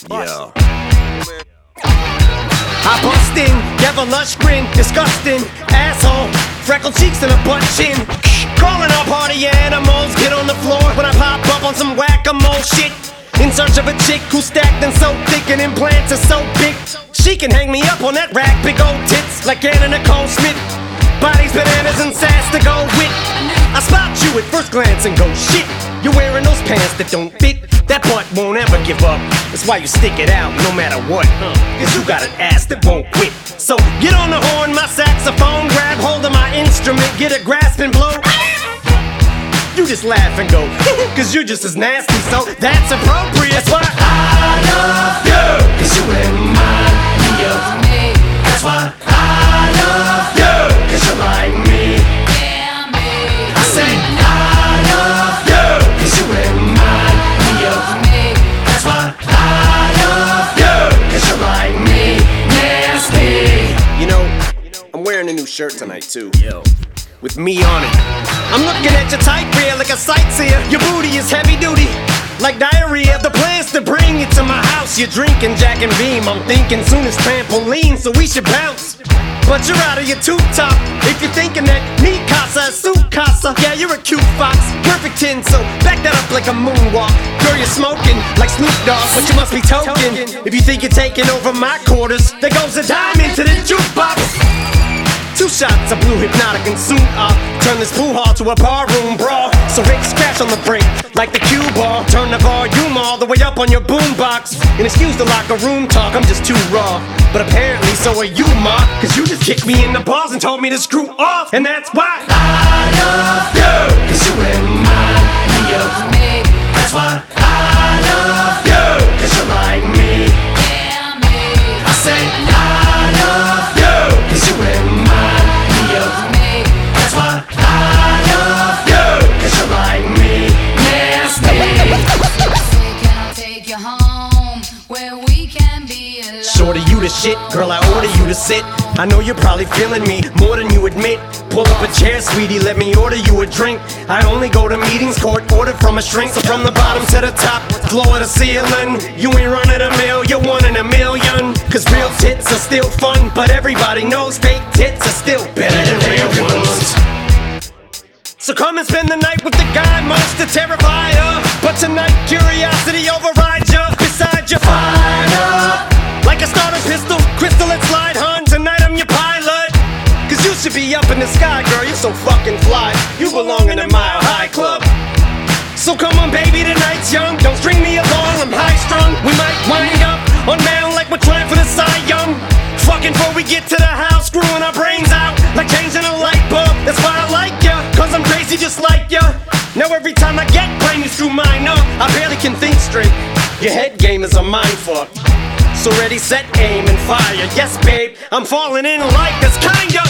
Yeah. I bust in, have a lush grin, disgusting asshole, freckled cheeks and a butt chin. Calling all party animals, get on the floor when I pop up on some whack-a-mole shit. In search of a chick who's stacked and so thick and implants are so big she can hang me up on that rack, big old tits like Anna Nicole Smith. Bodies, bananas, and sass to go with. I spot you at first glance and go, shit, you're wearing those pants that don't fit. That butt won't ever give up. That's why you stick it out no matter what. Cause you got an ass that won't quit. So get on the horn, my saxophone, grab hold of my instrument, get a grasp and blow. You just laugh and go, cause you're just as nasty, so that's appropriate. That's why I love you, cause you remind me of me. That's why I love you, cause you're like me. I say I love you, cause you remind me of me. That's why I love you, cause you're like me. Nasty. You know, I'm wearing a new shirt tonight too. Yo. With me on it. I'm looking at your tight rear like a sightseer. Your booty is heavy duty, like diarrhea. The plan's to bring you to my house. You're drinking Jack and Beam. I'm thinking soon as trampoline, so we should bounce. But you're out of your tube top if you're thinking that me casa is su casa. Yeah, you're a cute fox, perfect 10, so back that up like a moonwalk. Girl, you're smoking like Snoop Dogg, but you must be token if you think you're taking over my quarters. There goes a dime into the jukebox. 2 shots of blue hypnotic and soon I'll turn this pool hall to a barroom brawl. So Rick scratch on the brake like the cue ball. Turn the volume all the way up on your boombox. And excuse the locker room talk, I'm just too raw. But apparently so are you, ma, cause you just kicked me in the balls and told me to screw off. And that's why I love you, cause you remind me of me. That's why I love you, cause you're like me. I say I love you, cause you remind me of me. That's why I love you, cause you're like me. Nasty. Can I take you home where we can be alone? Shorty, you the shit, girl, I order you to sit. I know you're probably feeling me more than you admit. Pull up a chair, sweetie, let me order you a drink. I only go to meetings, court ordered from a shrink. So from the bottom to the top, floor to the ceiling, you ain't running a mill, you're 1 in a million. Cause real tits are still fun, but everybody knows fake tits are still better than real ones. So come and spend the night with the guy most to terrify her. But tonight, curiosity overrides you. Beside you, fire up like a starter pistol, crystal and slide, hun. Tonight I'm your pilot. Cause you should be up in the sky, girl, you're so fucking fly. You belong in the Mile High Club. So come on, baby, tonight's young. Don't string me along, I'm high strung. We might wind up on mound like we're trying for the Cy Young. Fucking before we get to the house, screwing our brains out like changing a light bulb. That's why I like ya, cause I'm crazy just like ya. Now every time I get brain you screw mine up, I barely can think straight. Your head game is a mindfuck. So ready, set, aim, and fire. Yes, babe, I'm falling in like this kinda.